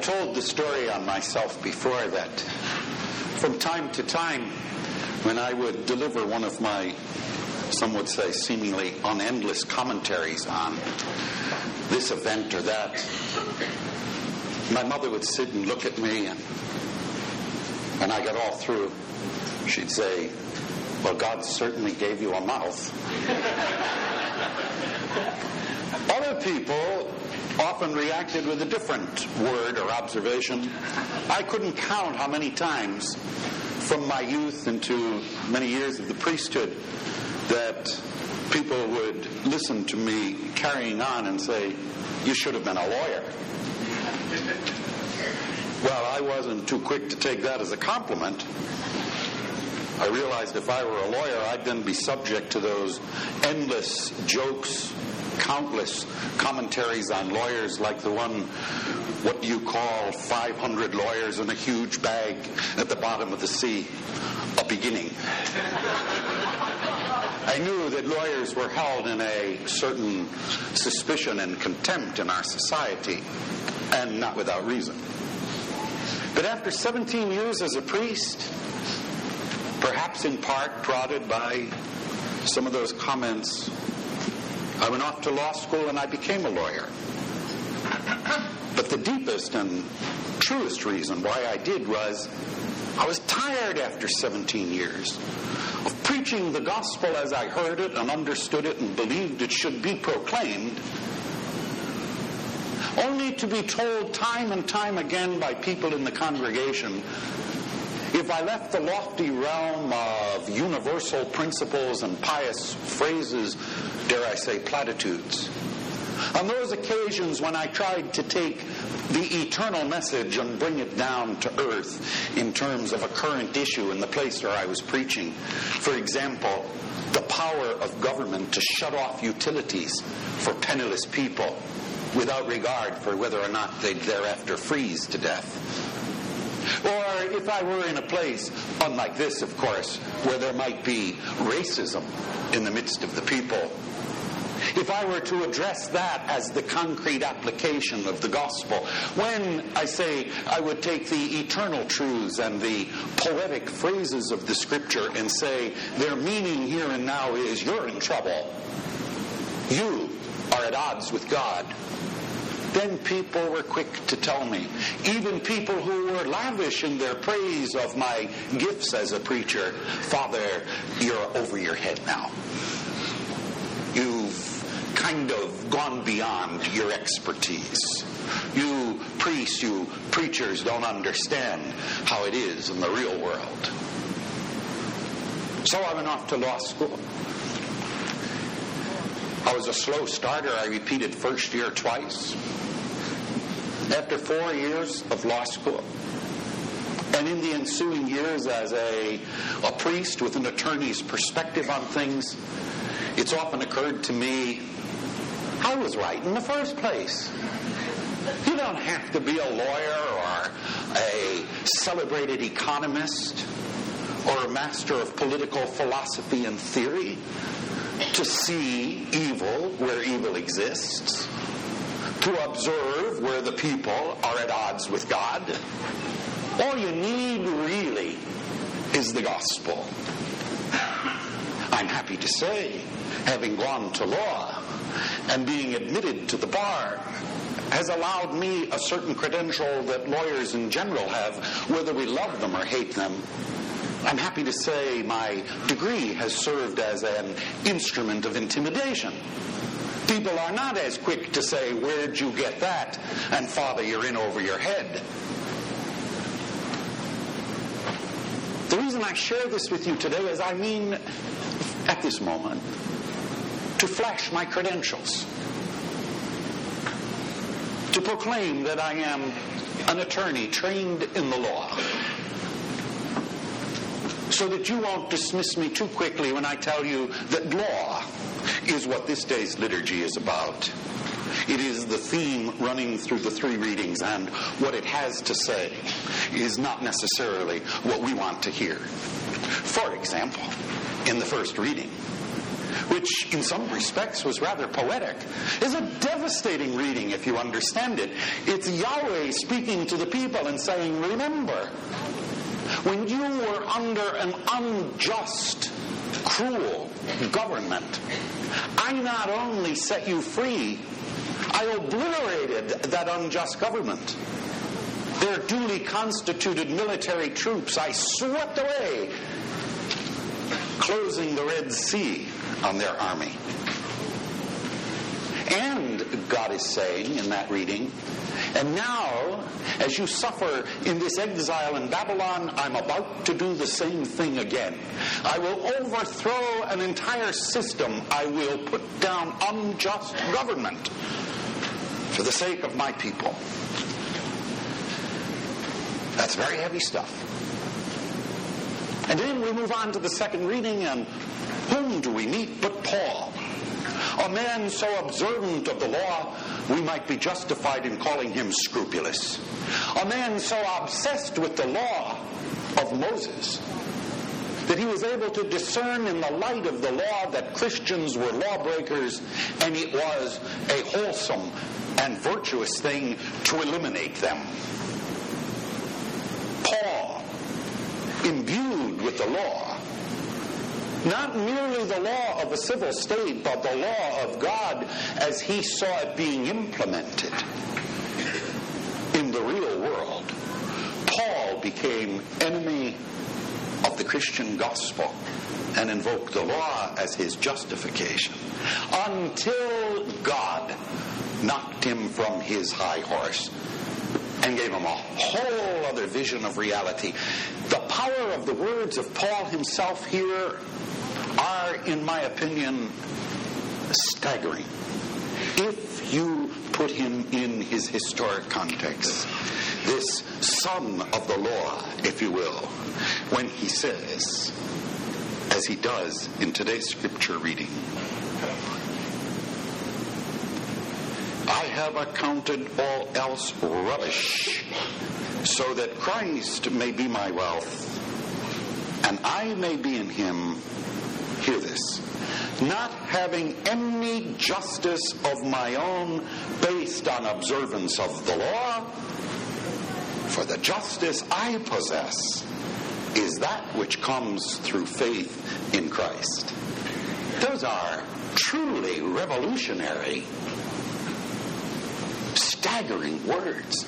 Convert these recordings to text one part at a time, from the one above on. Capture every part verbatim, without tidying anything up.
told the story on myself before that from time to time when I would deliver one of my, some would say, seemingly unendless commentaries on this event or that, my mother would sit and look at me, and when I got all through, she'd say, "Well, God certainly gave you a mouth." Other people often reacted with a different word or observation. I couldn't count how many times from my youth into many years of the priesthood that people would listen to me carrying on and say, "You should have been a lawyer." Well, I wasn't too quick to take that as a compliment. I realized if I were a lawyer, I'd then be subject to those endless jokes, countless commentaries on lawyers like the one, what do you call five hundred lawyers in a huge bag at the bottom of the sea? A beginning. I knew that lawyers were held in a certain suspicion and contempt in our society, and not without reason. But after seventeen years as a priest, perhaps in part prodded by some of those comments, I went off to law school and I became a lawyer. But the deepest and truest reason why I did was I was tired after seventeen years of preaching the gospel as I heard it and understood it and believed it should be proclaimed, only to be told time and time again by people in the congregation, if I left the lofty realm of universal principles and pious phrases, dare I say platitudes, on those occasions when I tried to take the eternal message and bring it down to earth in terms of a current issue in the place where I was preaching, for example, the power of government to shut off utilities for penniless people without regard for whether or not they'd thereafter freeze to death. Or if I were in a place, unlike this, of course, where there might be racism in the midst of the people, if I were to address that as the concrete application of the gospel, when I say I would take the eternal truths and the poetic phrases of the scripture and say their meaning here and now is you're in trouble, you are at odds with God, then people were quick to tell me, even people who were lavish in their praise of my gifts as a preacher, "Father, you're over your head now. You've kind of gone beyond your expertise. You priests, you preachers don't understand how it is in the real world." So I went off to law school. I was a slow starter. I repeated first year twice. After four years of law school, and in the ensuing years as a, a priest with an attorney's perspective on things, it's often occurred to me, I was right in the first place. You don't have to be a lawyer or a celebrated economist or a master of political philosophy and theory to see evil where evil exists, to observe where the people are at odds with God. All you need really is the gospel. I'm happy to say, having gone to law and being admitted to the bar has allowed me a certain credential that lawyers in general have, whether we love them or hate them. I'm happy to say my degree has served as an instrument of intimidation. People are not as quick to say, "Where'd you get that?" and "Father, you're in over your head." The reason I share this with you today is I mean, at this moment, to flash my credentials, to proclaim that I am an attorney trained in the law, so that you won't dismiss me too quickly when I tell you that law is what this day's liturgy is about. It is the theme running through the three readings, and what it has to say is not necessarily what we want to hear. For example, in the first reading, which in some respects was rather poetic, is a devastating devastating reading if you understand it. It's Yahweh speaking to the people and saying, remember, when you were under an unjust, cruel government, I not only set you free, I obliterated that unjust government. Their duly constituted military troops I swept away, closing the Red Sea on their army. And God is saying in that reading, and now, as you suffer in this exile in Babylon, I'm about to do the same thing again. I will overthrow an entire system. I will put down unjust government for the sake of my people. That's very heavy stuff. And then we move on to the second reading, and whom do we meet but Paul? A man so observant of the law, we might be justified in calling him scrupulous. A man so obsessed with the law of Moses that he was able to discern in the light of the law that Christians were lawbreakers, and it was a wholesome and virtuous thing to eliminate them. Paul, imbued with the law, not merely the law of a civil state, but the law of God as he saw it being implemented in the real world, Paul became enemy of the Christian gospel and invoked the law as his justification until God knocked him from his high horse and gave him a whole other vision of reality. The power of the words of Paul himself here are, in my opinion, staggering. If you put him in his historic context, this son of the law, if you will, when he says, as he does in today's scripture reading, I have accounted all else rubbish, so that Christ may be my wealth, and I may be in him. Hear this. Not having any justice of my own based on observance of the law, for the justice I possess is that which comes through faith in Christ. Those are truly revolutionary, staggering words.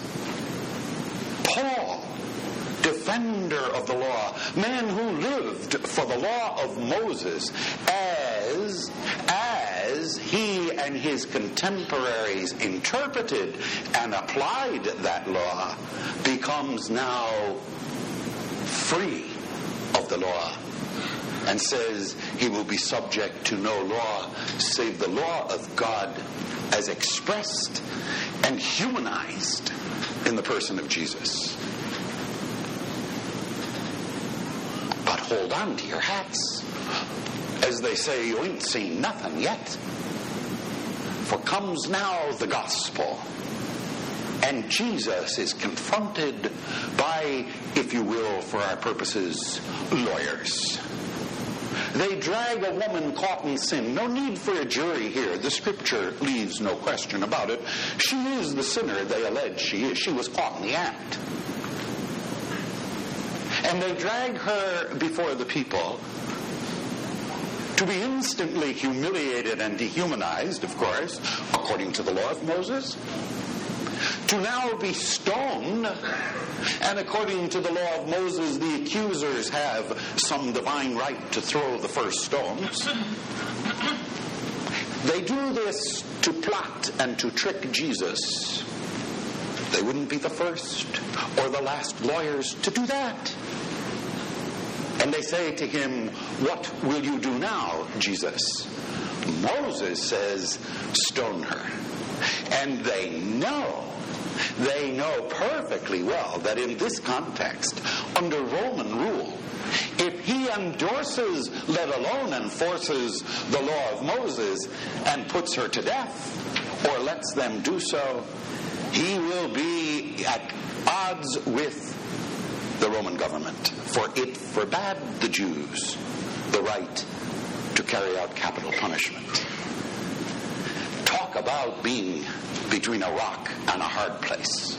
Paul, defender of the law, man who lived for the law of Moses as, as he and his contemporaries interpreted and applied that law, becomes now free of the law and says he will be subject to no law save the law of God as expressed and humanized in the person of Jesus. But hold on to your hats. As they say, you ain't seen nothing yet. For comes now the gospel, and Jesus is confronted by, if you will, for our purposes, lawyers. They drag a woman caught in sin. No need for a jury here. The scripture leaves no question about it. She is the sinner they allege she is. She was caught in the act. And they drag her before the people to be instantly humiliated and dehumanized, of course, according to the law of Moses, to now be stoned, and according to the law of Moses, the accusers have some divine right to throw the first stones. They do this to plot and to trick Jesus. They wouldn't be the first or the last lawyers to do that. And they say to him, what will you do now, Jesus? Moses says, stone her. And they know, they know perfectly well that in this context, under Roman rule, if he endorses, let alone enforces the law of Moses and puts her to death, or lets them do so, he will be at odds with the Roman government, for it forbade the Jews the right to carry out capital punishment. Talk about being between a rock and a hard place.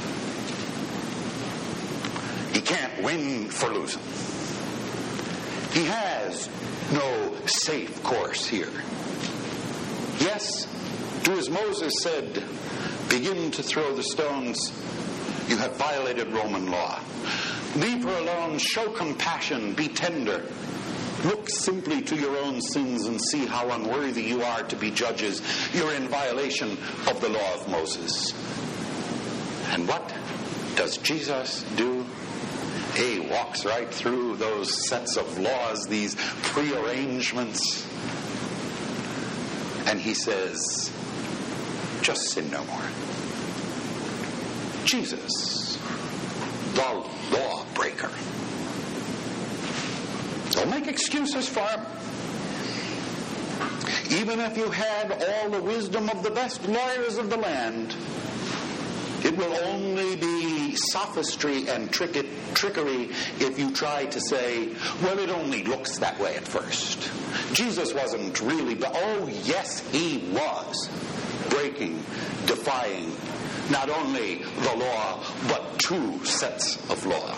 He can't win for losing. He has no safe course here. Yes, do as Moses said, begin to throw the stones. You have violated Roman law. Leave her alone, show compassion, be tender. Look simply to your own sins and see how unworthy you are to be judges. You're in violation of the law of Moses. And what does Jesus do? He walks right through those sets of laws, these prearrangements, and he says, just sin no more. Jesus, the lawbreaker. Don't make excuses for him. Even if you had all the wisdom of the best lawyers of the land, it will only be sophistry and trick it, trickery if you try to say, well, it only looks that way at first. Jesus wasn't really, but oh yes, he was breaking, defying not only the law, but two sets of law.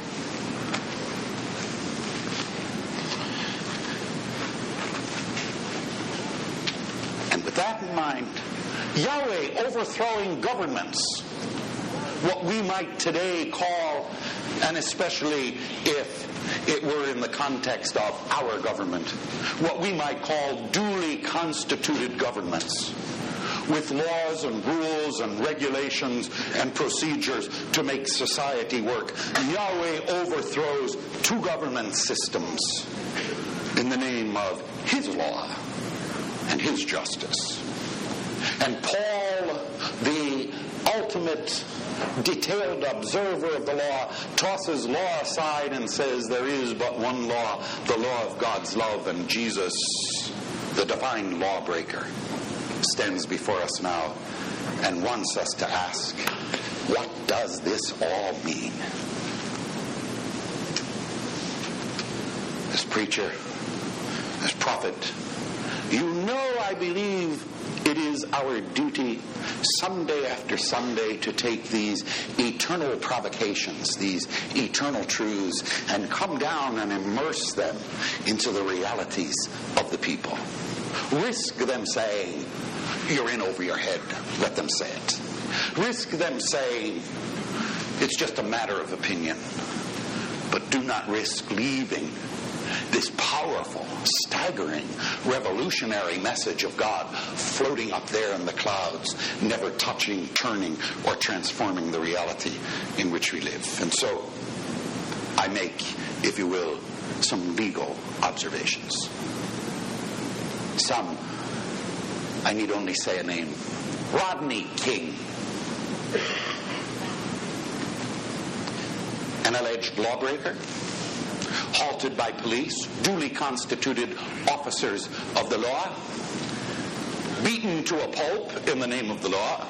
And with that in mind, Yahweh overthrowing governments, what we might today call, and especially if it were in the context of our government, what we might call duly constituted governments, with laws and rules and regulations and procedures to make society work. Yahweh overthrows two government systems in the name of his law and his justice. And Paul, the ultimate detailed observer of the law, tosses law aside and says there is but one law, the law of God's love, and Jesus, the divine lawbreaker, stands before us now and wants us to ask, what does this all mean? As preacher, as prophet, you know I believe it is our duty Sunday after Sunday to take these eternal provocations, these eternal truths, and come down and immerse them into the realities of the people. Risk them saying, you're in over your head, let them say it. Risk them saying, it's just a matter of opinion. But do not risk leaving this powerful, staggering, revolutionary message of God floating up there in the clouds, never touching, turning, or transforming the reality in which we live. And so, I make, if you will, some legal observations. Some, I need only say a name, Rodney King, an alleged lawbreaker, halted by police, duly constituted officers of the law, beaten to a pulp in the name of the law,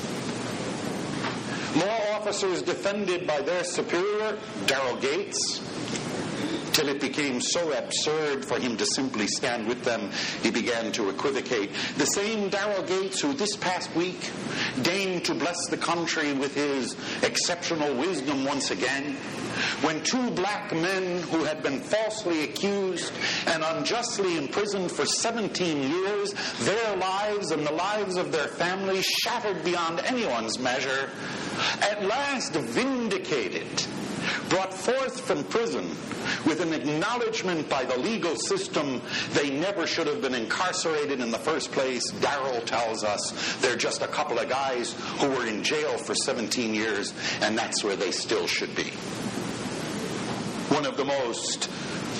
law officers defended by their superior, Daryl Gates, till it became so absurd for him to simply stand with them, he began to equivocate. The same Daryl Gates who this past week deigned to bless the country with his exceptional wisdom once again, when two black men who had been falsely accused and unjustly imprisoned for seventeen years, their lives and the lives of their families shattered beyond anyone's measure, at last vindicated, brought forth from prison with an acknowledgement by the legal system they never should have been incarcerated in the first place. Daryl tells us they're just a couple of guys who were in jail for seventeen years, and that's where they still should be. One of the most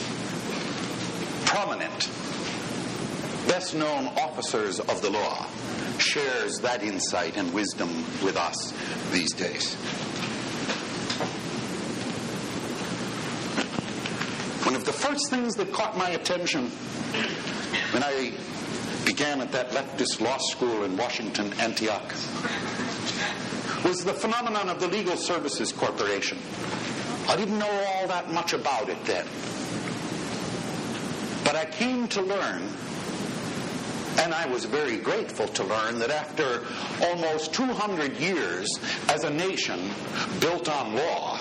prominent, best-known officers of the law shares that insight and wisdom with us these days. One of the first things that caught my attention when I began at that leftist law school in Washington, Antioch, was the phenomenon of the Legal Services Corporation. I didn't know all that much about it then. But I came to learn And I was very grateful to learn that after almost two hundred years as a nation built on law,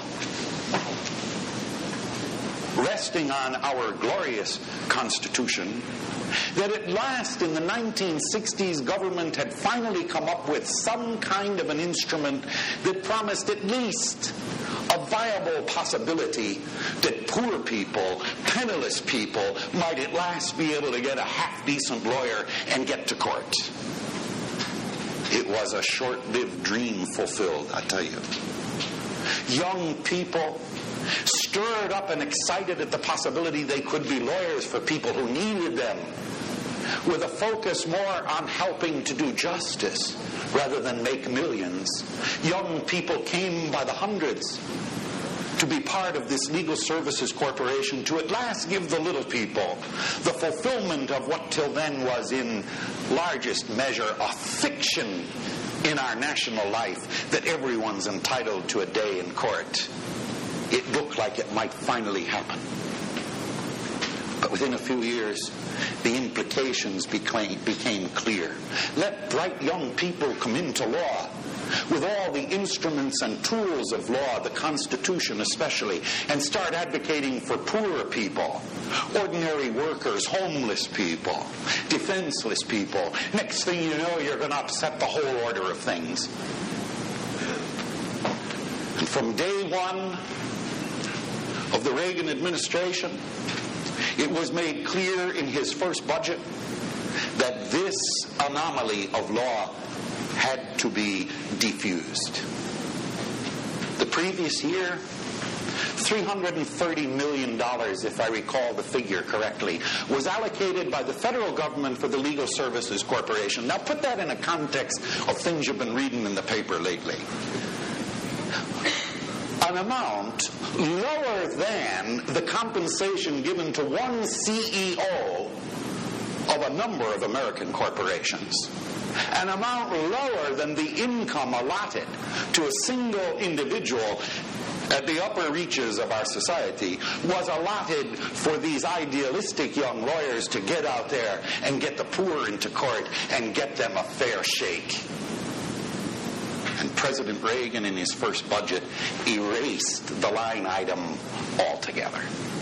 resting on our glorious Constitution, that at last in the nineteen sixties government had finally come up with some kind of an instrument that promised at least a viable possibility that poor people, penniless people, might at last be able to get a half-decent lawyer and get to court. It was a short-lived dream fulfilled, I tell you. Young people stirred up and excited at the possibility they could be lawyers for people who needed them, with a focus more on helping to do justice rather than make millions. Young people came by the hundreds to be part of this Legal Services Corporation to at last give the little people the fulfillment of what till then was in largest measure a fiction in our national life, that everyone's entitled to a day in court. It looked like it might finally happen. But within a few years, the implications became, became clear. Let bright young people come into law with all the instruments and tools of law, the Constitution especially, and start advocating for poorer people, ordinary workers, homeless people, defenseless people. Next thing you know, you're going to upset the whole order of things. And from day one of the Reagan administration, it was made clear in his first budget that this anomaly of law had to be defused. The previous year, three hundred thirty million dollars, if I recall the figure correctly, was allocated by the federal government for the Legal Services Corporation. Now put that in a context of things you've been reading in the paper lately. An amount lower than the compensation given to one C E O of a number of American corporations. An amount lower than the income allotted to a single individual at the upper reaches of our society was allotted for these idealistic young lawyers to get out there and get the poor into court and get them a fair shake. And President Reagan, in his first budget, erased the line item altogether.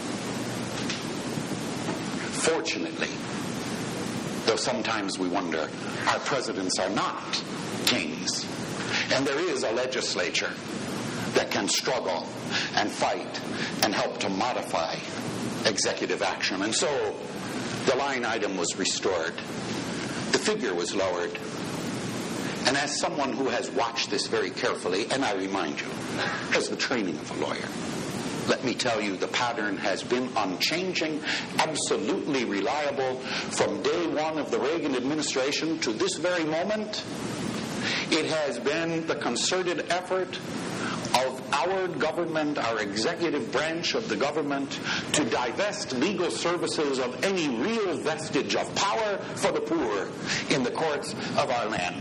Fortunately, though sometimes we wonder, our presidents are not kings. And there is a legislature that can struggle and fight and help to modify executive action. And so the line item was restored. The figure was lowered. And as someone who has watched this very carefully, and I remind you, has the training of a lawyer, let me tell you, the pattern has been unchanging, absolutely reliable from day one of the Reagan administration to this very moment. It has been the concerted effort of our government, our executive branch of the government, to divest legal services of any real vestige of power for the poor in the courts of our land.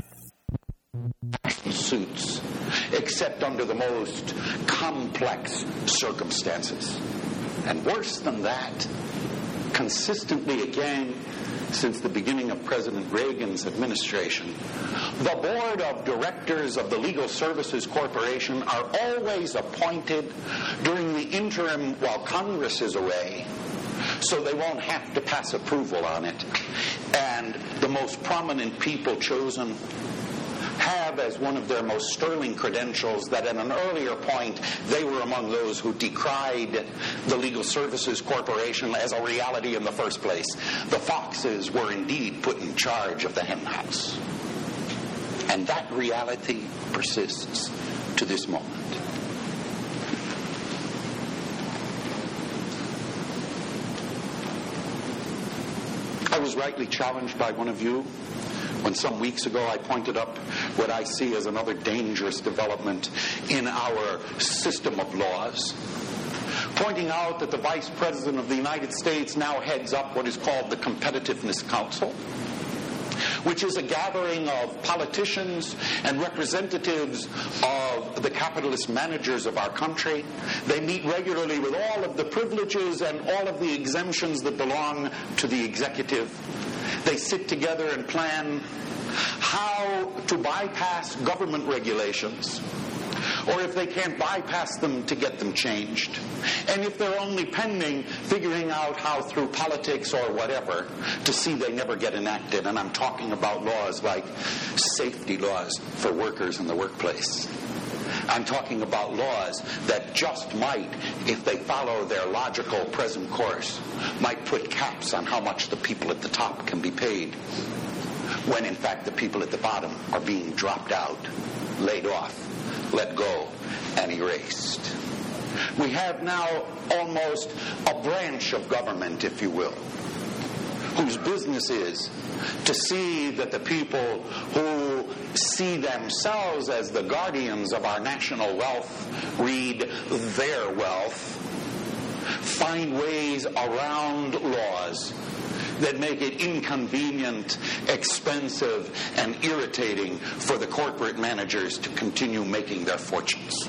Suits, except under the most complex circumstances. And worse than that, consistently again, since the beginning of President Reagan's administration, the board of directors of the Legal Services Corporation are always appointed during the interim while Congress is away, so they won't have to pass approval on it. And the most prominent people chosen have as one of their most sterling credentials that at an earlier point they were among those who decried the Legal Services Corporation as a reality in the first place. The foxes were indeed put in charge of the hen house. And that reality persists to this moment. I was rightly challenged by one of you when some weeks ago I pointed up what I see as another dangerous development in our system of laws, pointing out that the Vice President of the United States now heads up what is called the Competitiveness Council, which is a gathering of politicians and representatives of the capitalist managers of our country. They meet regularly with all of the privileges and all of the exemptions that belong to the executive. They sit together and plan how to bypass government regulations, or if they can't bypass them, to get them changed. And if they're only pending, figuring out how through politics or whatever to see they never get enacted. And I'm talking about laws like safety laws for workers in the workplace. I'm talking about laws that just might, if they follow their logical present course, might put caps on how much the people at the top can be paid, when in fact the people at the bottom are being dropped out, laid off, let go, and erased. We have now almost a branch of government, if you will, whose business is to see that the people who see themselves as the guardians of our national wealth, read their wealth, find ways around laws that make it inconvenient, expensive, and irritating for the corporate managers to continue making their fortunes.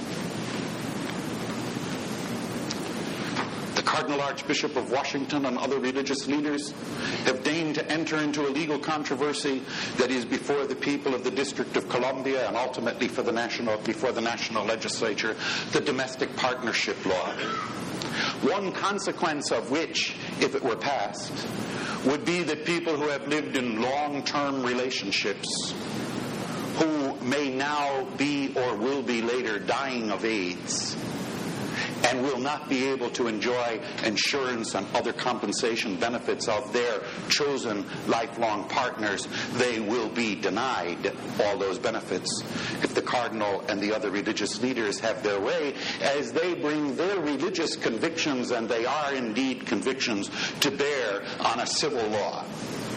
The Cardinal Archbishop of Washington and other religious leaders have deigned to enter into a legal controversy that is before the people of the District of Columbia and ultimately for the national, before the national legislature, the domestic partnership law. One consequence of which, if it were passed, would be that people who have lived in long-term relationships, who may now be or will be later dying of AIDS, and will not be able to enjoy insurance and other compensation benefits of their chosen lifelong partners, they will be denied all those benefits if the Cardinal and the other religious leaders have their way, as they bring their religious convictions, and they are indeed convictions, to bear on a civil law.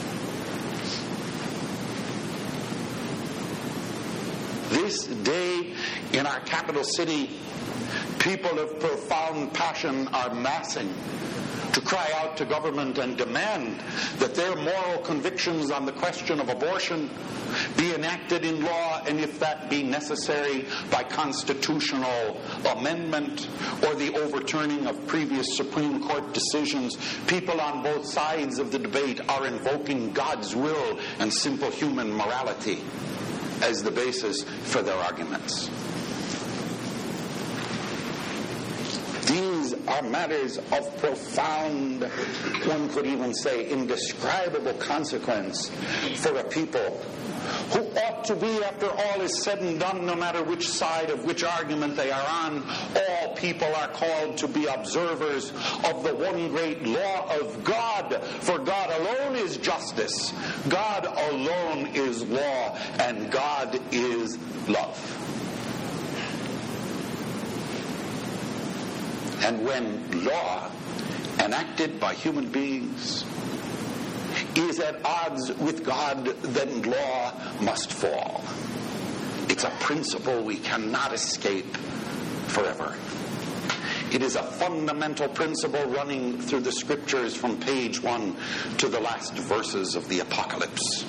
This day in our capital city, people of profound passion are massing to cry out to government and demand that their moral convictions on the question of abortion be enacted in law, and if that be necessary, by constitutional amendment or the overturning of previous Supreme Court decisions. People on both sides of the debate are invoking God's will and simple human morality as the basis for their arguments. These are matters of profound, one could even say indescribable consequence for a people who ought to be, after all is said and done, no matter which side of which argument they are on, all people are called to be observers of the one great law of God. For God alone is justice, God alone is law, and God is love. And when law enacted by human beings is at odds with God, then law must fall. It's a principle we cannot escape forever. It is a fundamental principle running through the scriptures from page one to the last verses of the Apocalypse.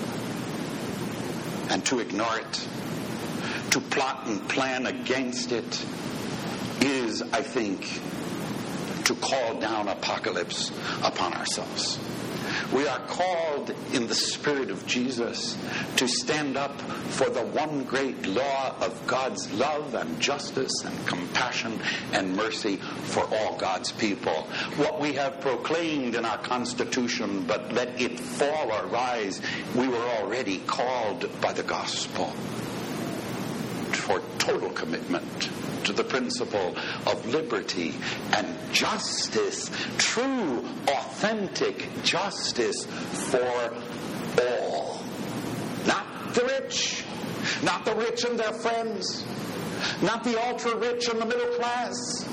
And to ignore it, to plot and plan against it, is, I think, to call down apocalypse upon ourselves. We are called in the Spirit of Jesus to stand up for the one great law of God's love and justice and compassion and mercy for all God's people. What we have proclaimed in our Constitution, but let it fall or rise, we were already called by the gospel for total commitment to the principle of liberty and justice, true, authentic justice for all. Not the rich, not the rich and their friends, not the ultra-rich and the middle class.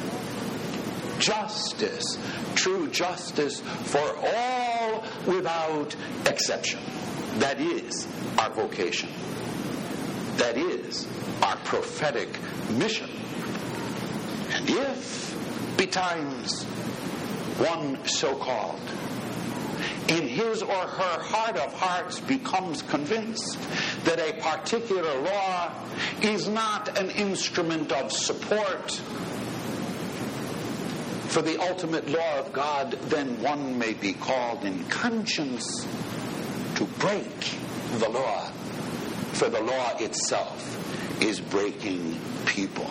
Justice, true justice for all without exception. That is our vocation. That is our prophetic mission. And if, betimes, one so-called, in his or her heart of hearts becomes convinced that a particular law is not an instrument of support, for the ultimate law of God, then one may be called in conscience to break the law, for the law itself is breaking people.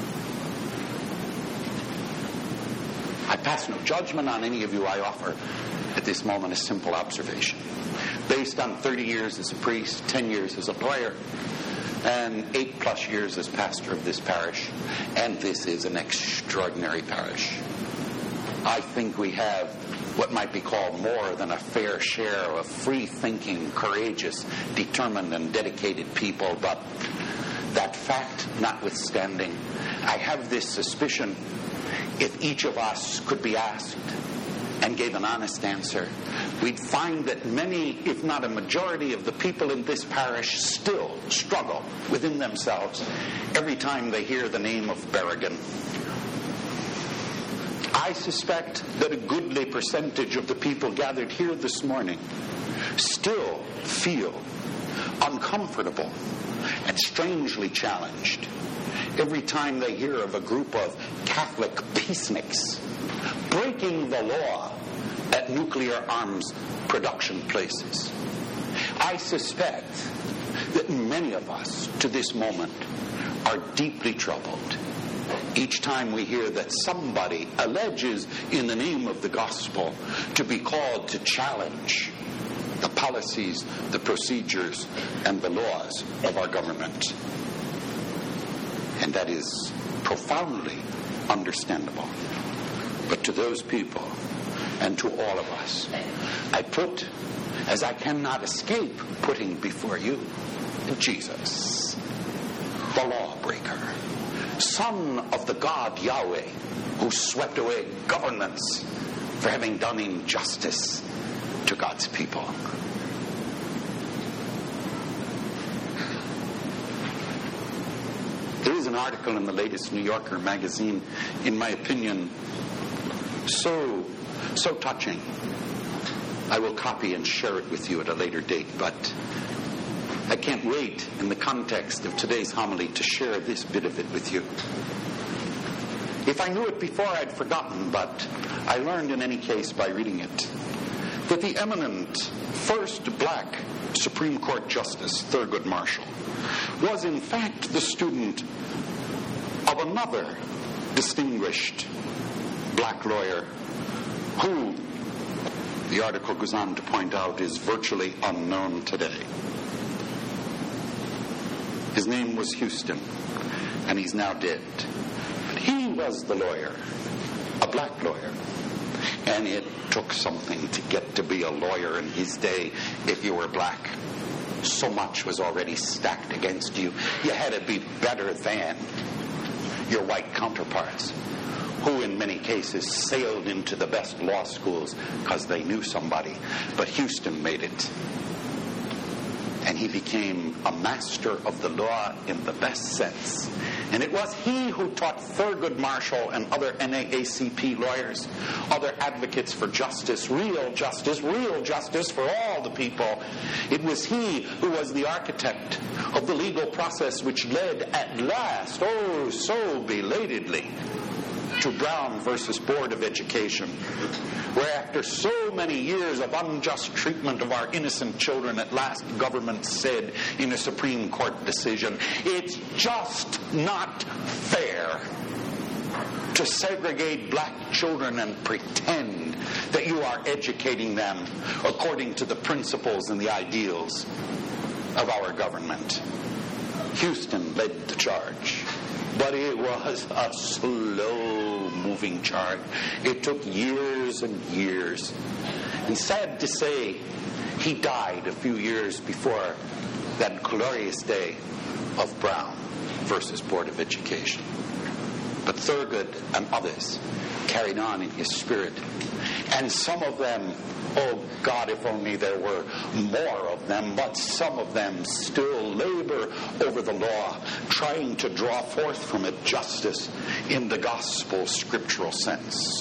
I pass no judgment on any of you. I offer at this moment a simple observation. Based on thirty years as a priest, ten years as a lawyer, and eight plus years as pastor of this parish, and this is an extraordinary parish. I think we have what might be called more than a fair share of free-thinking, courageous, determined, and dedicated people, but that fact notwithstanding, I have this suspicion, if each of us could be asked and gave an honest answer, we'd find that many, if not a majority, of the people in this parish still struggle within themselves every time they hear the name of Berrigan. I suspect that a goodly percentage of the people gathered here this morning still feel uncomfortable and strangely challenged every time they hear of a group of Catholic peaceniks breaking the law at nuclear arms production places. I suspect that many of us to this moment are deeply troubled each time we hear that somebody alleges in the name of the gospel to be called to challenge the policies, the procedures, and the laws of our government. And that is profoundly understandable. But to those people and to all of us, I put, as I cannot escape putting before you, Jesus, the lawbreaker, Son of the God Yahweh, who swept away governments for having done injustice to God's people. There is an article in the latest New Yorker magazine, in my opinion, so, so touching. I will copy and share it with you at a later date, but I can't wait, in the context of today's homily, to share this bit of it with you. If I knew it before, I'd forgotten, but I learned in any case by reading it, that the eminent first black Supreme Court Justice, Thurgood Marshall, was in fact the student of another distinguished black lawyer who, the article goes on to point out, is virtually unknown today. His name was Houston, and he's now dead. But he was the lawyer, a black lawyer. And it took something to get to be a lawyer in his day if you were black. So much was already stacked against you. You had to be better than your white counterparts, who in many cases sailed into the best law schools because they knew somebody. But Houston made it. And he became a master of the law in the best sense. And it was he who taught Thurgood Marshall and other N double A C P lawyers, other advocates for justice, real justice, real justice for all the people. It was he who was the architect of the legal process which led at last, oh so belatedly, to Brown versus Board of Education, where after so many years of unjust treatment of our innocent children, at last government said in a Supreme Court decision, it's just not fair to segregate black children and pretend that you are educating them according to the principles and the ideals of our government. Houston led the charge. But it was a slow-moving charge. It took years and years. And sad to say, he died a few years before that glorious day of Brown versus Board of Education. But Thurgood and others carried on in his spirit. And some of them, oh God, if only there were more of them, but some of them still labor over the law, trying to draw forth from it justice in the gospel scriptural sense.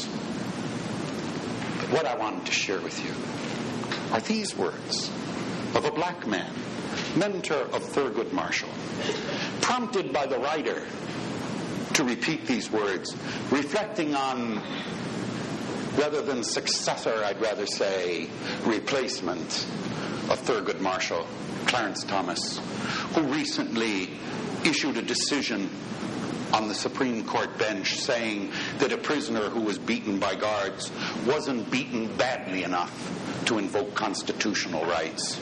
But what I wanted to share with you are these words of a black man, mentor of Thurgood Marshall, prompted by the writer to repeat these words, reflecting on, rather than successor, I'd rather say replacement of Thurgood Marshall, Clarence Thomas, who recently issued a decision on the Supreme Court bench saying that a prisoner who was beaten by guards wasn't beaten badly enough to invoke constitutional rights.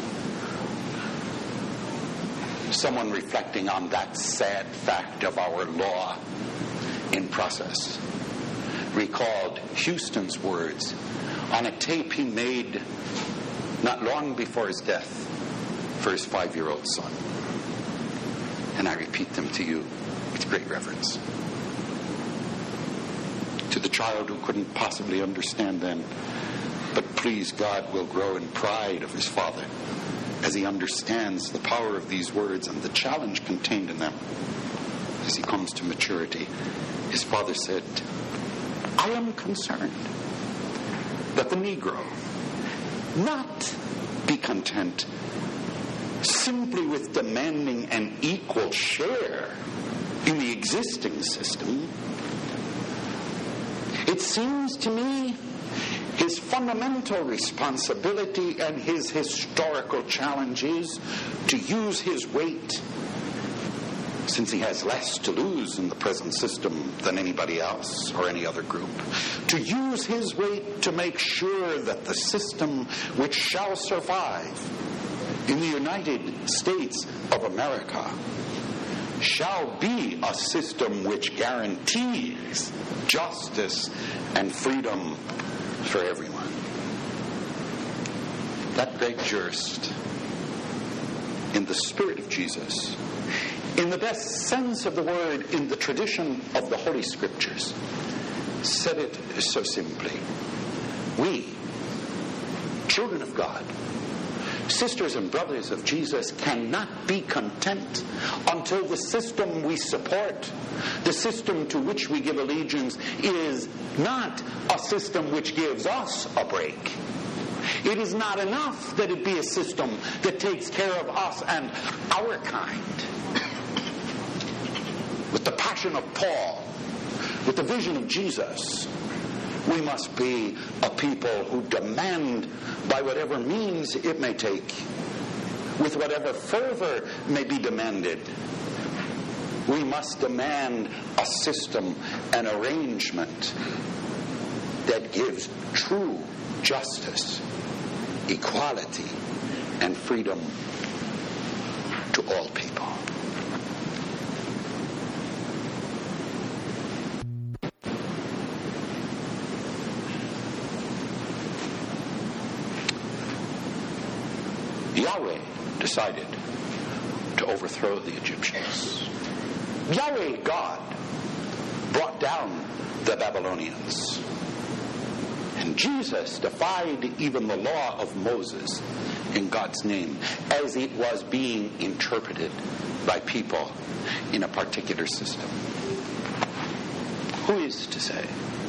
Someone reflecting on that sad fact of our law in process recalled Houston's words on a tape he made not long before his death for his five-year-old son. And I repeat them to you with great reverence. To the child who couldn't possibly understand then, but please God will grow in pride of his father as he understands the power of these words and the challenge contained in them. As he comes to maturity, his father said, I am concerned that the Negro not be content simply with demanding an equal share in the existing system. It seems to me his fundamental responsibility and his historical challenge is to use his weight, since he has less to lose in the present system than anybody else or any other group, to use his weight to make sure that the system which shall survive in the United States of America shall be a system which guarantees justice and freedom for everyone. That great jurist, in the spirit of Jesus, in the best sense of the word, in the tradition of the Holy Scriptures, said it so simply. We, children of God, sisters and brothers of Jesus, cannot be content until the system we support, the system to which we give allegiance, is not a system which gives us a break. It is not enough that it be a system that takes care of us and our kind. With the passion of Paul, with the vision of Jesus, we must be a people who demand, by whatever means it may take, with whatever fervor may be demanded, we must demand a system, an arrangement that gives true justice, equality, and freedom to all people. Yahweh decided to overthrow the Egyptians. Yahweh, God, brought down the Babylonians. And Jesus defied even the law of Moses in God's name as it was being interpreted by people in a particular system. Who is to say?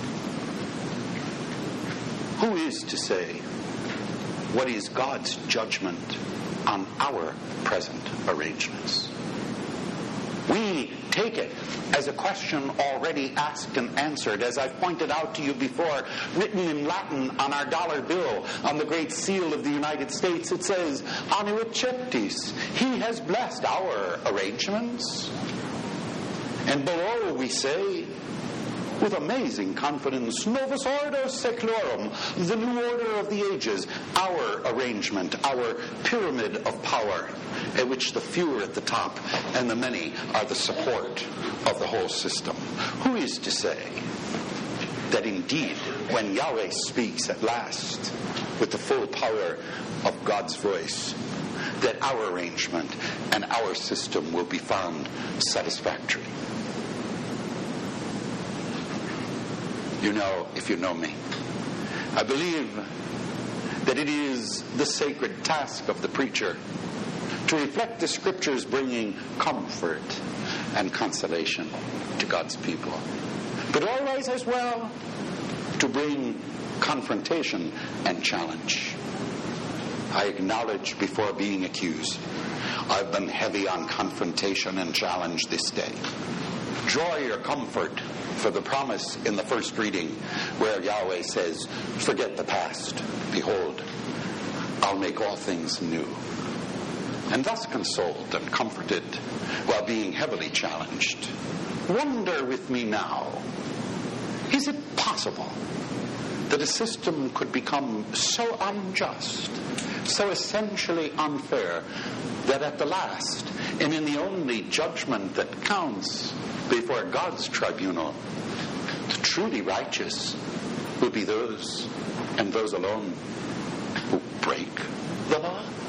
Who is to say what is God's judgment on our present arrangements? We take it as a question already asked and answered, as I've pointed out to you before, written in Latin on our dollar bill, on the great seal of the United States. It says, Annuit Ceptis. He has blessed our arrangements. And below we say, with amazing confidence, Novus Ordo Seclorum, the new order of the ages, our arrangement, our pyramid of power, at which the few are at the top and the many are the support of the whole system. Who is to say that indeed, when Yahweh speaks at last with the full power of God's voice, that our arrangement and our system will be found satisfactory? You know, if you know me, I believe that it is the sacred task of the preacher to reflect the Scriptures, bringing comfort and consolation to God's people, but always as well to bring confrontation and challenge. I acknowledge before being accused, I've been heavy on confrontation and challenge this day. joy or comfort for the promise in the first reading where Yahweh says, forget the past. Behold, I'll make all things new. And thus consoled and comforted while being heavily challenged. Wonder with me now, is it possible that a system could become so unjust, so essentially unfair, that at the last, and in the only judgment that counts before God's tribunal, the truly righteous will be those, and those alone, who break the law?